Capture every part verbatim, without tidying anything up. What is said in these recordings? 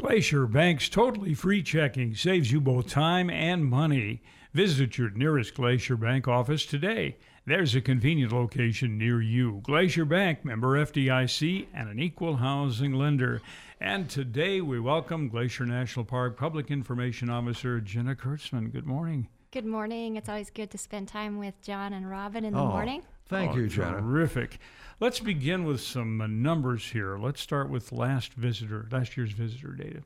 Glacier Bank's totally free checking saves you both time and money. Visit your nearest Glacier Bank office today. There's a convenient location near you. Glacier Bank, member F D I C, and an equal housing lender. And today we welcome Glacier National Park Public Information Officer Jenna Kurtzman. Good morning. Good morning. It's always good to spend time with John and Robin in the oh, morning. Thank oh, you, Jenna. Terrific. Let's begin with some uh, numbers here. Let's start with last visitor, last year's visitor data.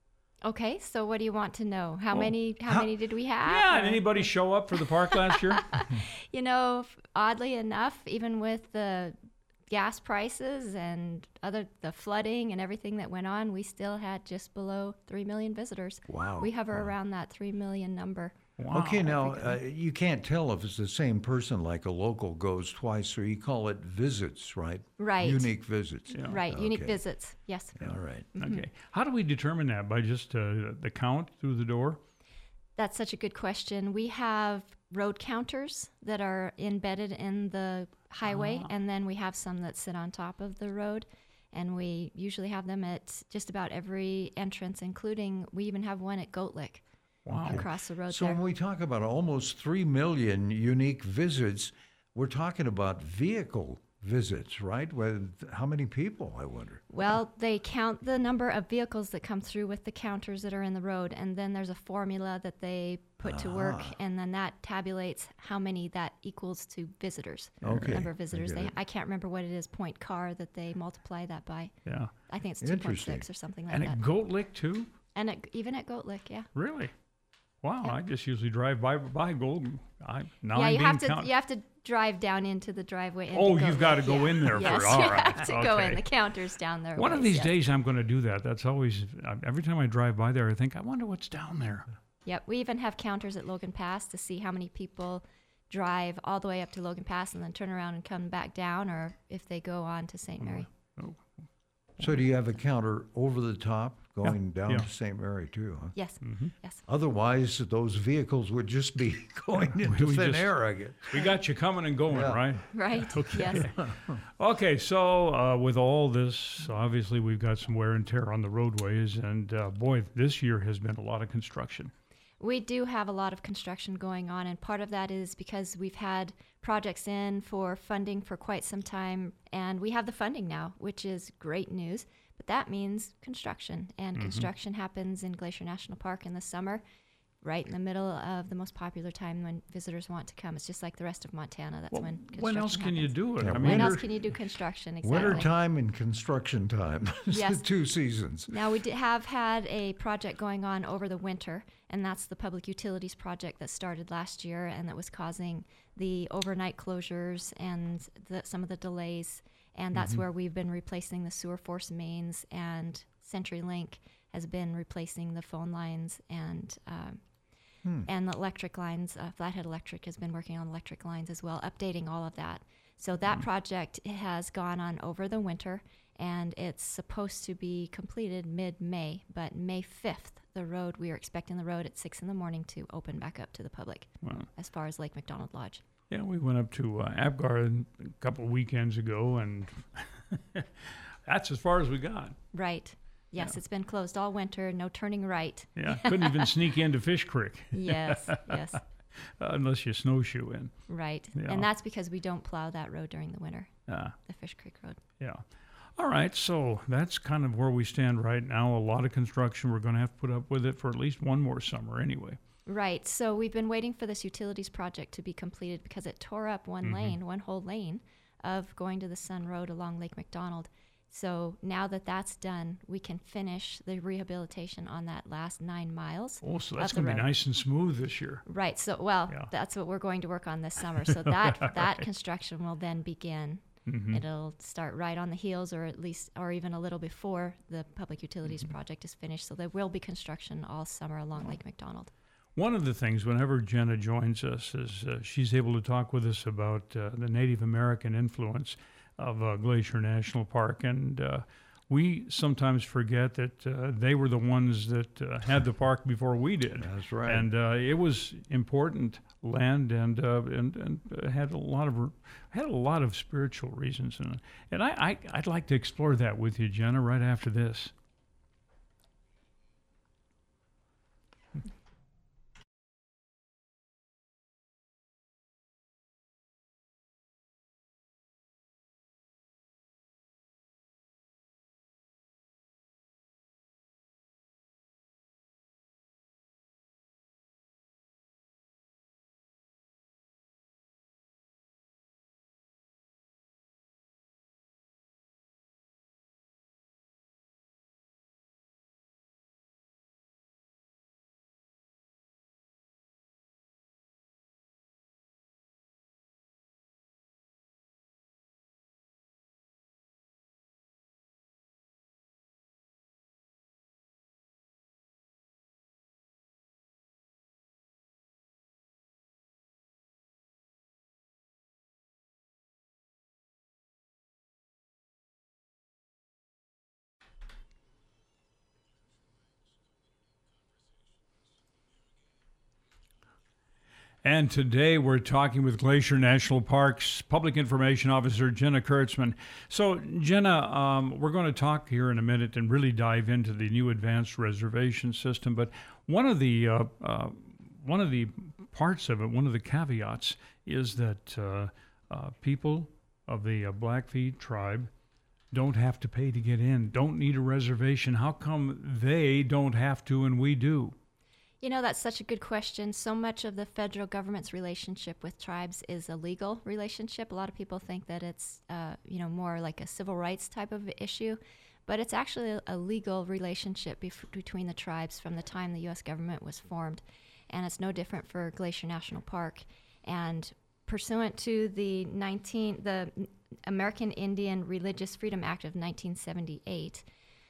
Okay, so what do you want to know? How Well, many how, how- many did we have? Yeah, Or- did anybody show up for the park last year? You know, f- oddly enough, even with the gas prices and other the flooding and everything that went on, we still had just below three million visitors. Wow. We hover Wow. around that three million number. Wow. Okay, now uh, you can't tell if it's the same person, like a local goes twice, so you call it visits, right? Right. Unique visits. Yeah. Right, unique Okay. visits. Yes. All right. Okay. How do we determine that? By just uh, the count through the door? That's such a good question. We have road counters that are embedded in the highway, Ah. and then we have some that sit on top of the road. And we usually have them at just about every entrance, including we even have one at Goat Lick Wow. across the road So there. when we talk about almost three million unique visits, we're talking about vehicle visits, right? With how many people, I wonder? Well, they count the number of vehicles that come through with the counters that are in the road, and then there's a formula that they put to work, Ah. and then that tabulates how many that equals to visitors. Okay, Number of I visitors. get They it. I can't remember what it is, point car, that they multiply that by. Yeah. I think it's two point Interesting. six or something like And that. at Goat Lick, too? And at, even at Goat Lick, yeah. Really? Wow. Yeah. I just usually drive by by Golden. I, now yeah, I'm you being have to count- you have to drive down into the driveway. into Oh, Goat you've got to Lick, go yeah. in there yes, for all you right. have to go in. Okay. The counters down there. One of ways, these yes. days I'm going to do that. That's always, uh, every time I drive by there, I think, I wonder what's down there. Yep, we even have counters at Logan Pass to see how many people drive all the way up to Logan Pass and then turn around and come back down, or if they go on to Saint Mary. So do you have a counter over the top going down yeah. to Saint Mary too? Huh? Yes, Mm-hmm. yes. Otherwise, those vehicles would just be going into we thin just- air, I guess. We got you coming and going, Yeah. right? Right, Okay. yes. Okay, so uh, with all this, obviously we've got some wear and tear on the roadways, and uh, boy, this year has been a lot of construction. We do have a lot of construction going on, and part of that is because we've had projects in for funding for quite some time, and we have the funding now, which is great news. But that means construction, and Mm-hmm. construction happens in Glacier National Park in the summer, right in the middle of the most popular time when visitors want to come. It's just like the rest of Montana. That's Well, when construction when else can you happens. do it? Yeah, I When mean, winter- else can you do construction? Exactly. Winter time and construction time. It's Yes. the two seasons. Now, we did have had a project going on over the winter, and that's the public utilities project that started last year and that was causing the overnight closures and the, some of the delays. And that's where we've been replacing the sewer force mains, and CenturyLink has been replacing the phone lines, and um, and the electric lines. Uh, Flathead Electric has been working on electric lines as well, updating all of that. So that project has gone on over the winter, and it's supposed to be completed mid-May, but May fifth, the road, we are expecting the road at six in the morning to open back up to the public Wow. as far as Lake McDonald Lodge. Yeah, we went up to uh, Apgar a couple of weekends ago, and that's as far as we got. Right. Yes, Yeah. it's been closed all winter, no turning right. Yeah, couldn't even sneak into Fish Creek Yes, yes, uh, unless you snowshoe in. right. Yeah. And that's because we don't plow that road during the winter, Uh, the Fish Creek Road. yeah. All right, so that's kind of where we stand right now. A lot of construction. We're going to have to put up with it for at least one more summer anyway. Right. So we've been waiting for this utilities project to be completed because it tore up one Mm-hmm. lane, one whole lane of going to the Sun Road along Lake McDonald. So now that that's done, we can finish the rehabilitation on that last nine miles. Oh, so that's Of the going to be road. nice and smooth this year. Right. So, well, Yeah. that's what we're going to work on this summer. So that that construction will then begin. Mm-hmm. It'll start right on the heels, or at least, or even a little before the public utilities Mm-hmm. project is finished. So there will be construction all summer along Lake McDonald. One of the things, whenever Jenna joins us, is uh, she's able to talk with us about uh, the Native American influence of uh, Glacier National Park. And uh, we sometimes forget that uh, they were the ones that uh, had the park before we did. That's right. And uh, it was important land, and uh, and and uh, had a lot of had a lot of spiritual reasons in it. And I, I I'd like to explore that with you, Jenna, right after this. And today we're talking with Glacier National Park's Public Information Officer, Jenna Kurtzman. So, Jenna, um, we're going to talk here in a minute and really dive into the new advanced reservation system. But one of the uh, uh, one of the parts of it, one of the caveats, is that uh, uh, people of the uh, Blackfeet tribe don't have to pay to get in, don't need a reservation. How come they don't have to and we do? You know, that's such a good question. So much of the federal government's relationship with tribes is a legal relationship. A lot of people think that it's, uh, you know, more like a civil rights type of issue, but it's actually a, a legal relationship bef- between the tribes from the time the U S government was formed. And it's no different for Glacier National Park. And pursuant to the nineteen the American Indian Religious Freedom Act of nineteen seventy-eight,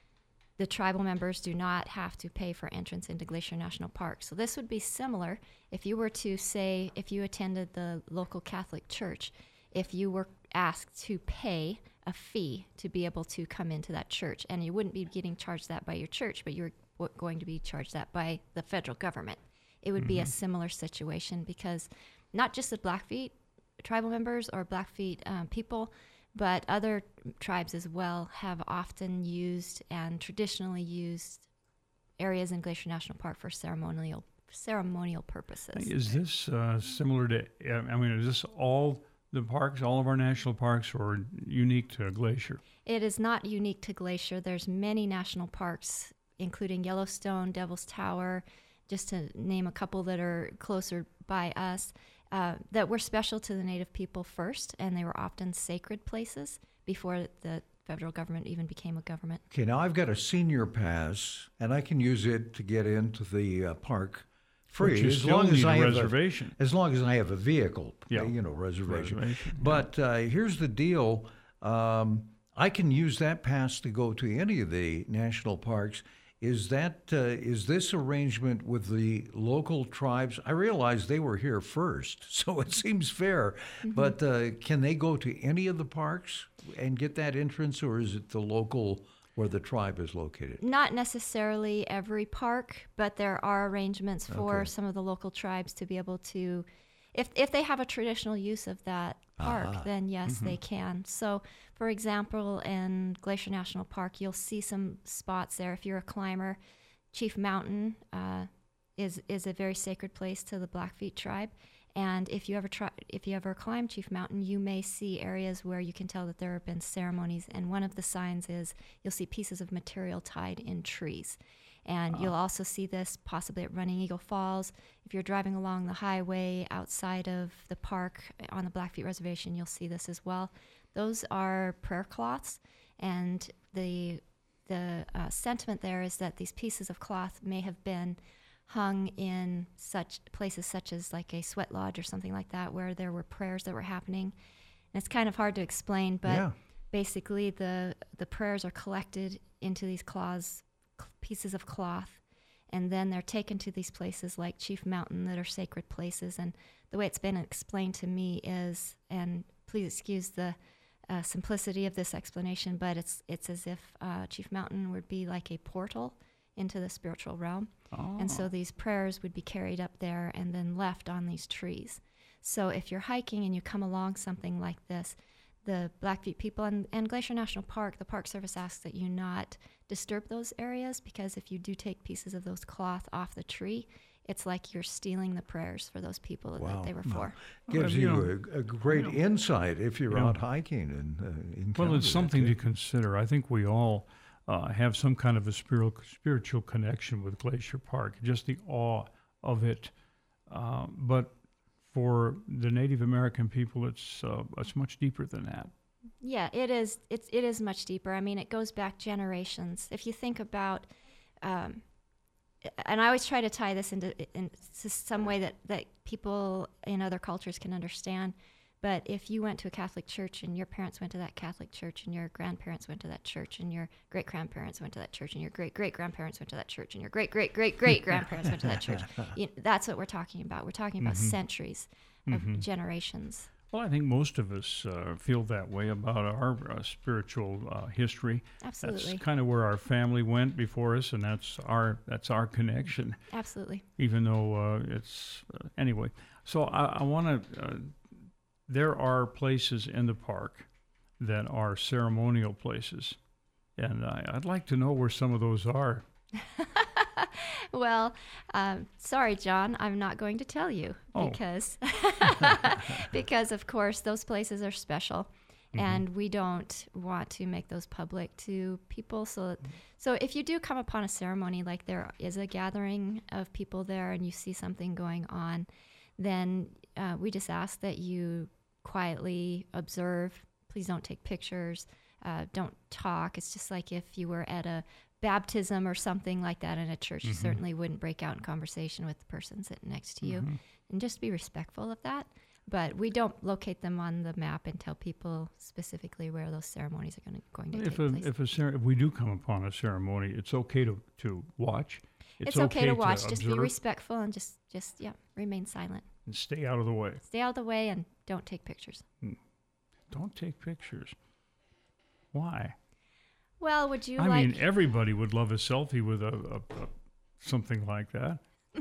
the tribal members do not have to pay for entrance into Glacier National Park. So this would be similar if you were to say, if you attended the local Catholic church, if you were asked to pay a fee to be able to come into that church, and you wouldn't be getting charged that by your church, but you were going to be charged that by the federal government. It would mm-hmm. be a similar situation, because not just the Blackfeet tribal members or Blackfeet um, people, but other tribes as well have often used and traditionally used areas in Glacier National Park for ceremonial ceremonial purposes. Is this uh, similar to, I mean, is this all the parks, all of our national parks, or unique to Glacier? It is not unique to Glacier. There's many national parks, including Yellowstone, Devil's Tower, just to name a couple that are closer by us, uh, that were special to the Native people first, and they were often sacred places before the federal government even became a government. Okay, now I've got a senior pass, and I can use it to get into the uh, park free, but you as still long need as a I have reservation. A, as long as I have a vehicle, yeah. you know, reservation. reservation but uh, here's the deal: um, I can use that pass to go to any of the national parks. Is that uh, is this arrangement with the local tribes? I realize they were here first, so it seems fair. Mm-hmm. But uh, can they go to any of the parks and get that entrance, or is it the local where the tribe is located? Not necessarily every park, but there are arrangements for Okay. some of the local tribes to be able to, if if they have a traditional use of that park, Ah. then yes, Mm-hmm. they can. So, for example, in Glacier National Park, you'll see some spots there. If you're a climber, Chief Mountain uh, is is a very sacred place to the Blackfeet tribe. And if you ever try, if you ever climb Chief Mountain, you may see areas where you can tell that there have been ceremonies. And one of the signs is you'll see pieces of material tied in trees. And you'll also see this possibly at Running Eagle Falls. If you're driving along the highway outside of the park on the Blackfeet Reservation, you'll see this as well. Those are prayer cloths, and the the uh, sentiment there is that these pieces of cloth may have been hung in such places such as like a sweat lodge or something like that, where there were prayers that were happening. And it's kind of hard to explain, but Yeah. basically the the prayers are collected into these cloths, pieces of cloth, and then they're taken to these places like Chief Mountain that are sacred places. And the way it's been explained to me is, and please excuse the uh, simplicity of this explanation, but it's it's as if uh, Chief Mountain would be like a portal into the spiritual realm. Oh. And so these prayers would be carried up there and then left on these trees. So if you're hiking and you come along something like this, the Blackfeet people and, and Glacier National Park, the Park Service asks that you not disturb those areas, because if you do take pieces of those cloth off the tree, it's like you're stealing the prayers for those people Wow. that they were Wow. for. Gives Well, you you a, a great you know, insight if you're you know. out hiking and uh, encounter Well, it's that, something too. to consider. I think we all uh, have some kind of a spiritual spiritual connection with Glacier Park, just the awe of it. Uh, but for the Native American people, it's uh, it's much deeper than that. Yeah, it is. It's it is much deeper. I mean, it goes back generations. If you think about, um, and I always try to tie this into, into some way that, that people in other cultures can understand. But if you went to a Catholic church and your parents went to that Catholic church and your grandparents went to that church and your great-grandparents went to that church and your great-great-grandparents went to that church and your great-great-great-great-grandparents went to that church, you know, that's what we're talking about. We're talking about Mhm. centuries of Mhm. generations. Well, I think most of us uh, feel that way about our uh, spiritual uh, history. Absolutely. That's kind of where our family went before us, and that's our that's our connection. Absolutely. Even though uh, it's uh, anyway. So I, I want to. Uh, there are places in the park that are ceremonial places, and I, I'd like to know where some of those are. Well, um, sorry, John, I'm not going to tell you Oh. because, because of course, those places are special, and we don't want to make those public to people. So, so if you do come upon a ceremony, like there is a gathering of people there, and you see something going on, then uh, we just ask that you quietly observe. Please don't take pictures. Uh, don't talk. It's just like if you were at a baptism or something like that in a church, you certainly wouldn't break out in conversation with the person sitting next to you, and just be respectful of that. But we don't locate them on the map and tell people specifically where those ceremonies are going to, going to If take a, place. if a cer- if we do come upon a ceremony, it's okay to, to watch. It's, okay, to watch. just be observe respectful and just, just yeah, remain silent. and stay out of the way. Stay out of the way and don't take pictures. Don't take pictures. Why? Well, would you I like? mean, everybody would love a selfie with a, a, a something like that.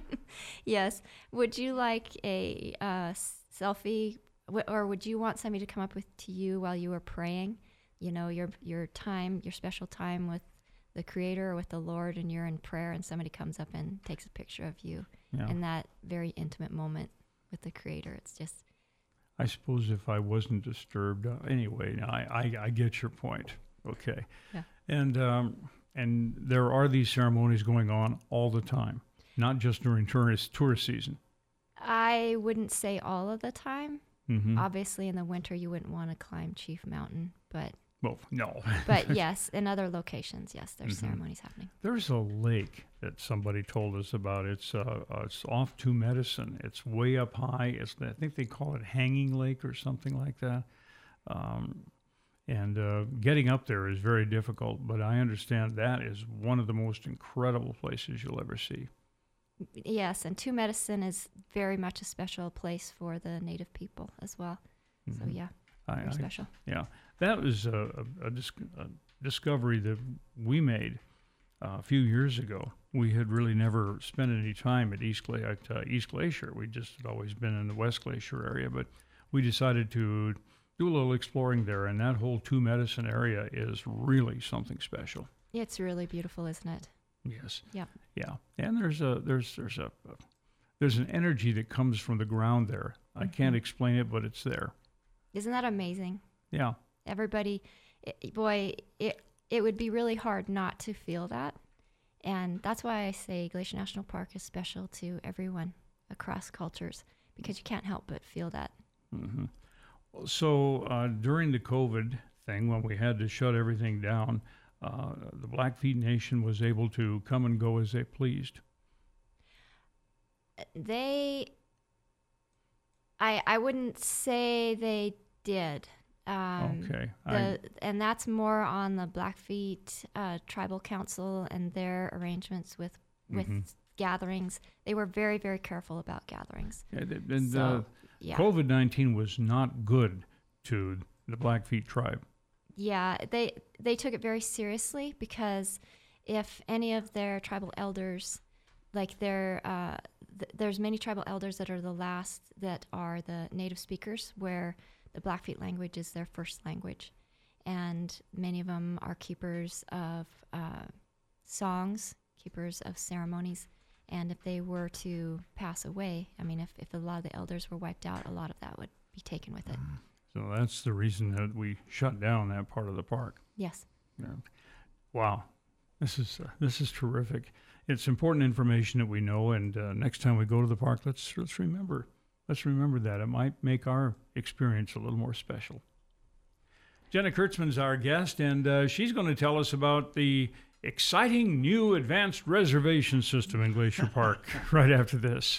Yes. Would you like a uh, selfie, w- or would you want somebody to come up with to you while you were praying? You know, your your time, your special time with the Creator or with the Lord, and you're in prayer, and somebody comes up and takes a picture of you Yeah. in that very intimate moment with the Creator. It's just I suppose if I wasn't disturbed, uh, anyway. I, I I get your point. Okay. Yeah. And um and there are these ceremonies going on all the time, not just during tourist tourist season. I wouldn't say all of the time. Mm-hmm. Obviously, in the winter, you wouldn't want to climb Chief Mountain, but Well, no. but yes, in other locations, yes, there's Mhm. ceremonies happening. There's a lake that somebody told us about. It's uh, uh, it's off to Medicine. It's way up high. It's I think they call it Hanging Lake or something like that. Um, and uh, getting up there is very difficult, but I understand that is one of the most incredible places you'll ever see. Yes, and Two Medicine is very much a special place for the Native people as well. So Mhm. yeah, I, very I, special. yeah, that was a, a, a, dis- a discovery that we made uh, a few years ago. We had really never spent any time at East, Gla- at, uh, East Glacier. We just had always been in the West Glacier area, but we decided to do a little exploring there, and that whole Two Medicine area is really something special. It's really beautiful, isn't it? Yes. Yeah. Yeah, and there's a there's there's a, a there's an energy that comes from the ground there. I can't Mhm. explain it, but it's there. Isn't that amazing? Yeah. Everybody, it, boy, it it would be really hard not to feel that, and that's why I say Glacier National Park is special to everyone across cultures, because you can't help but feel that. hmm So uh, during the COVID thing, when we had to shut everything down, uh, the Blackfeet Nation was able to come and go as they pleased. They, I I wouldn't say they did. Um, Okay. I, The, and that's more on the Blackfeet uh, Tribal Council and their arrangements with with Mhm. gatherings. They were very very careful about gatherings. and and, So uh, yeah, COVID nineteen was not good to the Blackfeet tribe. yeah, they they took it very seriously, because if any of their tribal elders, like their uh, th- there's many tribal elders that are the last that are the native speakers, where the Blackfeet language is their first language, and many of them are keepers of uh, songs, keepers of ceremonies, and if they were to pass away, I mean, if, if a lot of the elders were wiped out, a lot of that would be taken with it. So that's the reason that we shut down that part of the park. Yes. Yeah. Wow, this is uh, this is terrific. It's important information that we know, and uh, next time we go to the park, let's let's remember let's remember that. It might make our experience a little more special. Jenna Kurtzman's our guest, and uh, she's going to tell us about the exciting new advanced reservation system in Glacier Park right after this.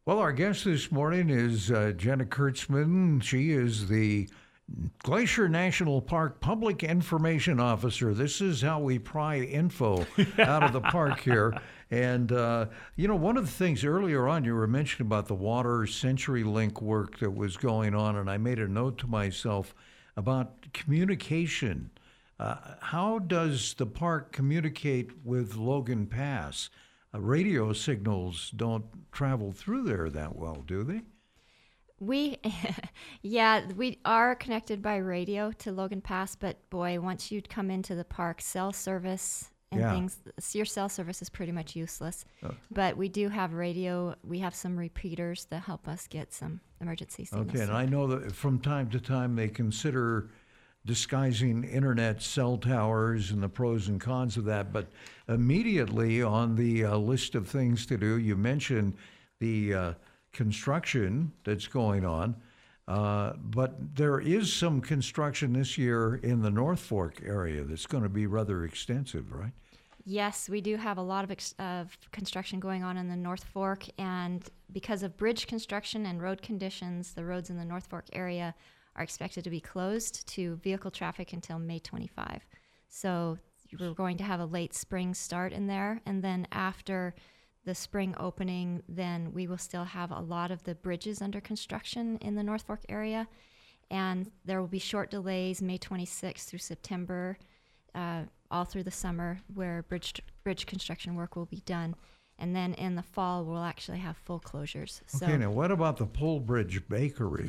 Well, our guest this morning is uh, Jenna Kurtzman. She is the Glacier National Park Public Information Officer. This is how we pry info out of the park here. And, uh, you know, one of the things earlier on you were mentioning about the water CenturyLink work that was going on, and I made a note to myself about communication. Uh, how does the park communicate with Logan Pass? Uh, radio signals don't travel through there that well, do they? We, yeah, we are connected by radio to Logan Pass, but boy, once you come into the park, cell service and Yeah. things, your cell service is pretty much useless. Oh. But we do have radio. We have some repeaters that help us get some emergency signals. Okay, and I know that from time to time they consider disguising internet cell towers and the pros and cons of that, but immediately on the uh, list of things to do, you mentioned the uh, construction that's going on, uh, but there is some construction this year in the North Fork area that's going to be rather extensive, right? Yes, we do have a lot of, ex- of construction going on in the North Fork, and because of bridge construction and road conditions, the roads in the North Fork area are expected to be closed to vehicle traffic until May twenty-fifth. So we're going to have a late spring start in there, and then after the spring opening, then we will still have a lot of the bridges under construction in the North Fork area, and there will be short delays May twenty-sixth through September, uh, all through the summer, where bridge bridge construction work will be done. And then in the fall, we'll actually have full closures. So Okay, now what about the Pole Bridge Bakery?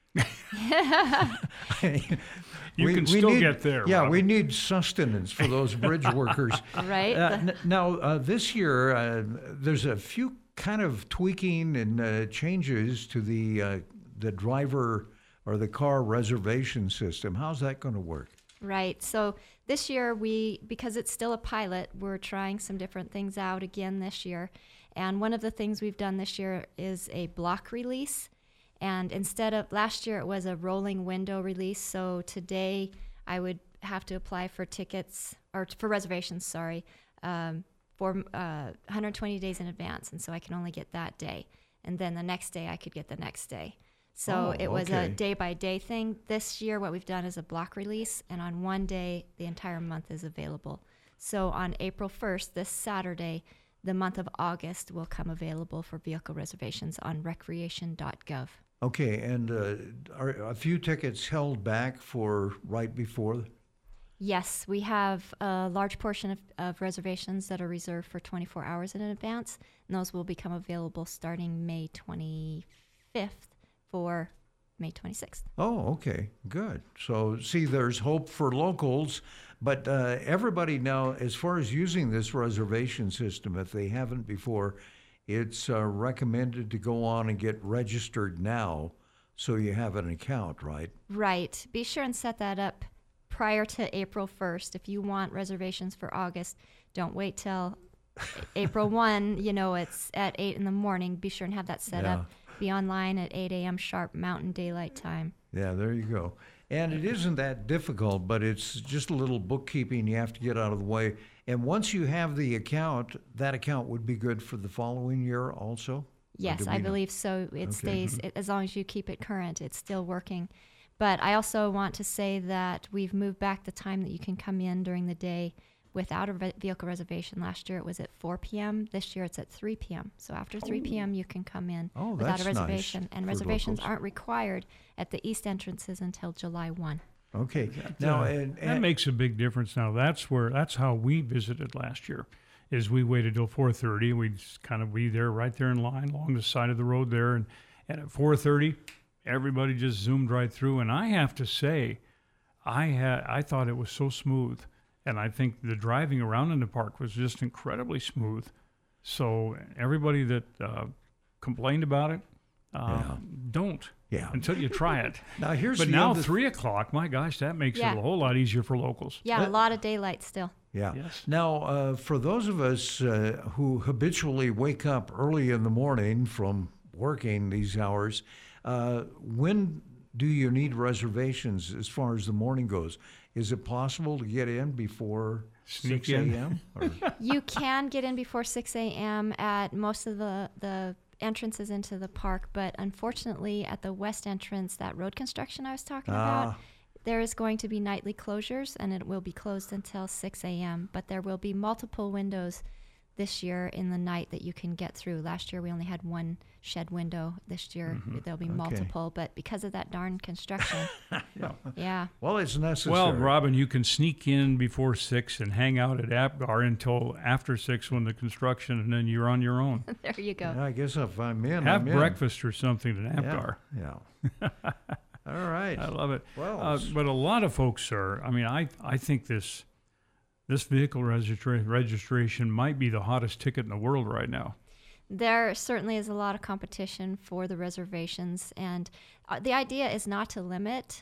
You can still need, get there, Yeah, Rob. we need sustenance for those bridge workers. right? Uh, The- n- now, uh, this year, uh, there's a few kind of tweaking and uh, changes to the uh, the driver or the car reservation system. How's that going to work? Right. So this year, we, because it's still a pilot, we're trying some different things out again this year. And one of the things we've done this year is a block release. And instead of, last year it was a rolling window release. So today I would have to apply for tickets, or for reservations, sorry, um, for uh, one hundred twenty days in advance. And so I can only get that day. And then the next day I could get the next day. So Oh, it was okay. a day by day thing. This year, what we've done is a block release, and on one day, the entire month is available. So on April first, this Saturday, the month of August will come available for vehicle reservations on recreation dot gov. Okay, and uh, are a few tickets held back for right before? Yes, we have a large portion of, of reservations that are reserved for twenty-four hours in advance, and those will become available starting May twenty-fifth for May twenty-sixth. Oh, okay, good. So, see, there's hope for locals, but uh, everybody now, as far as using this reservation system, if they haven't before, it's uh, recommended to go on and get registered now so you have an account, right? Right. Be sure and set that up prior to April first. If you want reservations for August, don't wait till April first. You know, it's at eight in the morning. Be sure and have that set Yeah. up. Be online at eight a.m. sharp Mountain Daylight Time. Yeah, there you go. And it isn't that difficult, but it's just a little bookkeeping you have to get out of the way. And once you have the account, that account would be good for the following year also? Or Yes, do I we know? believe so. It Okay. stays, it, as long as you keep it current, it's still working. But I also want to say that we've moved back the time that you can come in during the day without a re- vehicle reservation. Last year it was at four p.m. This year it's at three p.m. So after three p.m. you can come in Oh, without that's a nice reservation. And for reservations locals. aren't required at the east entrances until July first. Okay. Now, Uh, and, that and makes a big difference. Now that's where that's how we visited last year. Is we waited till four thirty. We'd just kind of be there, right there in line along the side of the road there, and, and at four thirty, everybody just zoomed right through. And I have to say, I had I thought it was so smooth, and I think the driving around in the park was just incredibly smooth. So everybody that uh, complained about it, uh, Yeah. don't Yeah. until you try it. now here's But the now other three o'clock, my gosh, that makes Yeah. it a whole lot easier for locals. Yeah, Let- a lot of daylight still. Yeah. Yes. Now, uh, for those of us uh, who habitually wake up early in the morning from working these hours, uh, when do you need reservations as far as the morning goes? Is it possible to get in before Sneak six in. a.m.? Or- You can get in before six a.m. at most of the, the entrances into the park, but unfortunately at the west entrance, that road construction I was talking Ah. about, there is going to be nightly closures, and it will be closed until six a.m., but there will be multiple windows this year in the night that you can get through. Last year we only had one shed window. This year there'll be Okay. multiple, but because of that darn construction, Yeah. yeah. Well, it's necessary. Well, Robin, you can sneak in before six and hang out at APGAR until after six when the construction, and then you're on your own. There you go. Yeah, I guess if I'm in, Have I'm in. breakfast or something at APGAR. Yeah. yeah. All right. I love it. Well, Uh, but a lot of folks are. I mean, I I think this this vehicle registra- registration might be the hottest ticket in the world right now. There certainly is a lot of competition for the reservations, and uh, the idea is not to limit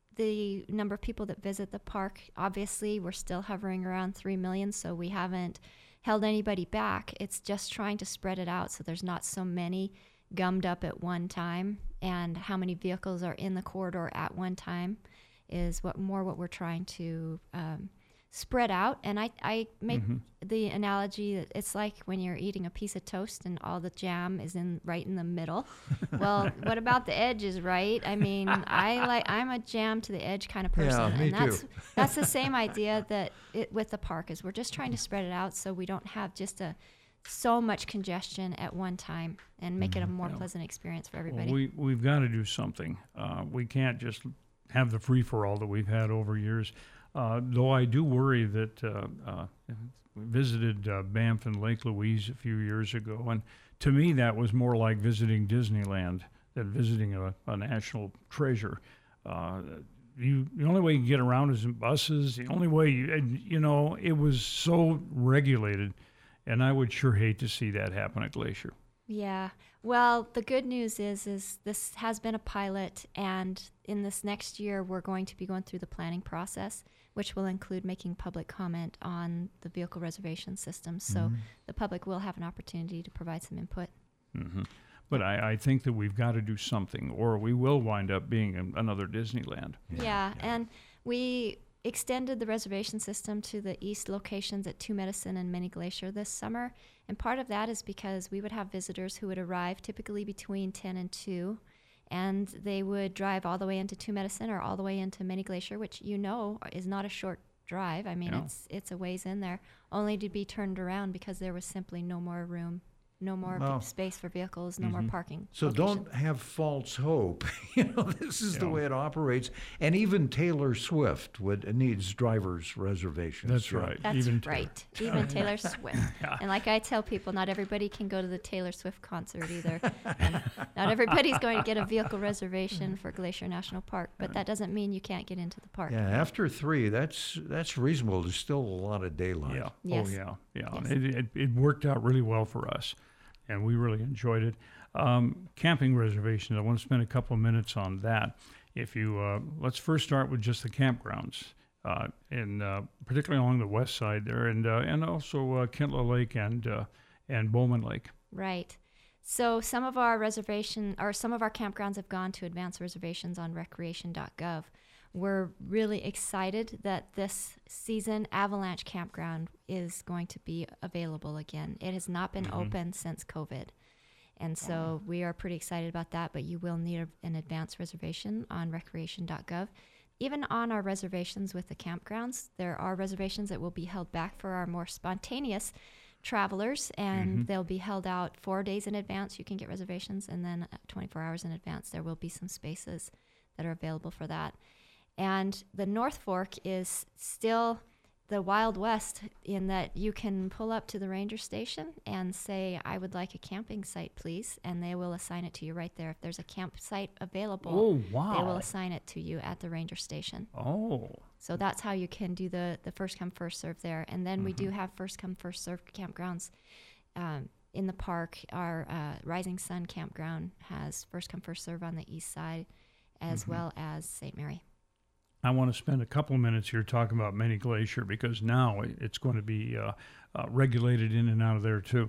the number of people that visit the park. Obviously, we're still hovering around three million, so we haven't held anybody back. It's just trying to spread it out so there's not so many gummed up at one time, and how many vehicles are in the corridor at one time is what more what we're trying to um, spread out. And I, I make Mhm. the analogy that it's like when you're eating a piece of toast and all the jam is in right in the middle. Well, what about the edges, right? I mean, I like I'm a jam to the edge kind of person, Yeah, me and that's too. that's the same idea that it, with the park is we're just trying to spread it out so we don't have just a so much congestion at one time and make it a more Yeah. pleasant experience for Well, everybody. we we've got to do something. Uh, we can't just have the free for all that we've had over years. Uh, though I do worry that uh, uh, we visited uh, Banff and Lake Louise a few years ago, and to me that was more like visiting Disneyland than visiting a, a national treasure. Uh, you the only way you can get around is in buses. The only way you and, you know it was so regulated, and I would sure hate to see that happen at Glacier. Yeah. Well, the good news is is this has been a pilot, and in this next year we're going to be going through the planning process, which will include making public comment on the vehicle reservation system. So the public will have an opportunity to provide some input. hmm But I, I think that we've got to do something, or we will wind up being an, another Disneyland. Yeah, and we extended the reservation system to the east locations at Two Medicine and Mini Glacier this summer. And part of that is because we would have visitors who would arrive typically between ten and two, and they would drive all the way into Two Medicine or all the way into Mini Glacier, which you know is not a short drive. I mean, No. it's it's a ways in there, only to be turned around because there was simply no more room, no more Wow. space for vehicles, no more parking. So locations. don't have false hope. you know, this is the Yeah. way it operates. And even Taylor Swift would needs driver's reservations. That's So- right. That's Even Taylor. right. Even Taylor Swift. And like I tell people, not everybody can go to the Taylor Swift concert either. And not everybody's going to get a vehicle reservation for Glacier National Park, but that doesn't mean you can't get into the park. Yeah, after three, that's that's reasonable. There's still a lot of daylight. Yeah. Yes. Oh, yeah. Yeah. Yes. It, it, it worked out really well for us, and we really enjoyed it. Um, camping reservations, I want to spend a couple of minutes on that. If you, uh, let's first start with just the campgrounds, uh, in, uh, particularly along the west side there, and uh, and also uh, Kintla Lake and uh, and Bowman Lake. Right. So some of our reservation or some of our campgrounds have gone to advanced reservations on recreation dot gov. We're really excited that this season Avalanche Campground is going to be available again. It has not been open since COVID. And so we are pretty excited about that, but you will need a, an advanced reservation on recreation dot gov. Even on our reservations with the campgrounds, there are reservations that will be held back for our more spontaneous travelers, and they'll be held out four days in advance. You can get reservations, and then twenty-four hours in advance, there will be some spaces that are available for that. And the North Fork is still the Wild West in that you can pull up to the ranger station and say, I would like a camping site, please, and they will assign it to you right there. If there's a campsite available, Oh, wow. they will assign it to you at the ranger station. Oh, So that's how you can do the, the first come, first serve there. And then we do have first come, first serve campgrounds um, in the park. Our uh, Rising Sun campground has first come, first serve on the east side, as well as Saint Mary. I want to spend a couple of minutes here talking about Mini Glacier because now it's going to be uh, uh, regulated in and out of there too.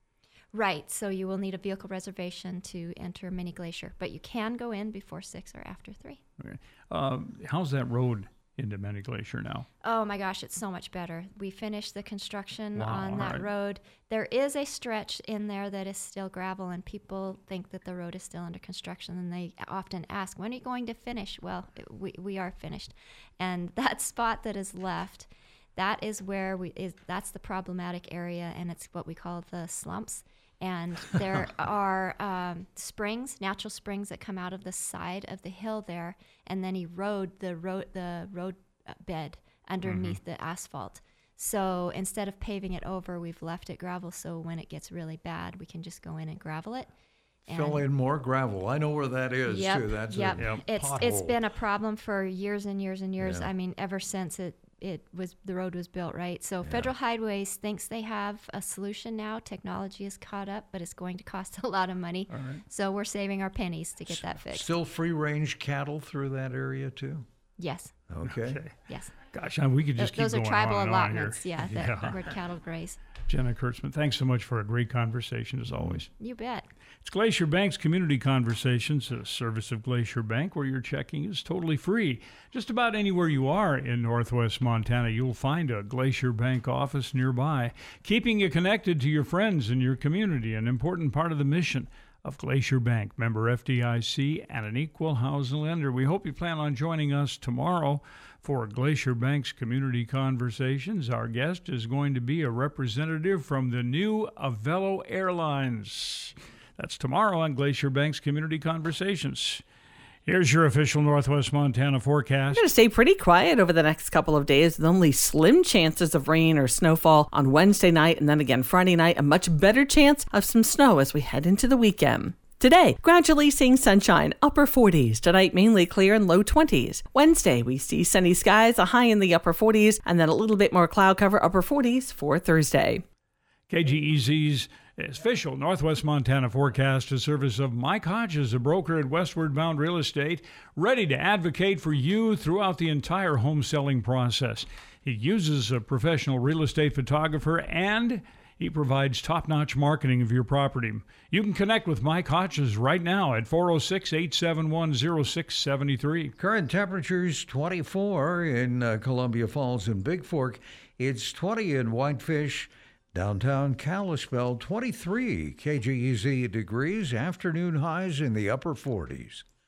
Right, so you will need a vehicle reservation to enter Mini Glacier, but you can go in before six or after three. Okay. Uh, how's that road into Many Glacier now? Oh my gosh, it's so much better. We finished the construction Wow, on that alright. road. There is a stretch in there that is still gravel, and people think that the road is still under construction, and they often ask, when are you going to finish? Well, we, we are finished. And that spot that is left, that is where we is that's the problematic area, and it's what we call the slumps. And there are um, springs, natural springs that come out of the side of the hill there, and then erode the road the road bed underneath mm-hmm. the asphalt. So instead of paving it over, we've left it gravel. So when it gets really bad, we can just go in and gravel it. Fill in more gravel. I know where that is yep, too. That's yep. a Yep. It's pothole. it's been a problem for years and years and years. Yeah. I mean, ever since it it was the road was built, right? So Yeah. Federal Highways thinks they have a solution now. Technology is caught up, but it's going to cost a lot of money. All right. So we're saving our pennies to get that fixed. Still free range cattle through that area too. Yes, Okay. Okay. yes. Gosh, I- we could Th- just keep those are going tribal on and on here. allotments, yeah, that Yeah. where cattle graze. Jenna Kurtzman, thanks so much for a great conversation as always. You bet. It's Glacier Bank's Community Conversations, a service of Glacier Bank where your checking is totally free. Just about anywhere you are in northwest Montana, you'll find a Glacier Bank office nearby, keeping you connected to your friends and your community, an important part of the mission of Glacier Bank, member F D I C, and an equal housing lender. We hope you plan on joining us tomorrow for Glacier Bank's Community Conversations. Our guest is going to be a representative from the new Avelo Airlines. That's tomorrow on Glacier Bank's Community Conversations. Here's your official Northwest Montana forecast. It's going to stay pretty quiet over the next couple of days with only slim chances of rain or snowfall on Wednesday night, and then again Friday night, a much better chance of some snow as we head into the weekend. Today, gradually seeing sunshine, upper forties. Tonight, mainly clear and low twenties. Wednesday, we see sunny skies, a high in the upper forties, and then a little bit more cloud cover, upper forties for Thursday. K G E Z's official Northwest Montana forecast, a service of Mike Hodges, a broker at Westward Bound Real Estate, ready to advocate for you throughout the entire home selling process. He uses a professional real estate photographer, and he provides top-notch marketing of your property. You can connect with Mike Hodges right now at four oh six, eight seven one, oh six seven three. Current temperatures twenty-four in uh, Columbia Falls and Big Fork. It's twenty in Whitefish. Downtown Kalispell, twenty-three K G E Z degrees. Afternoon highs in the upper forties.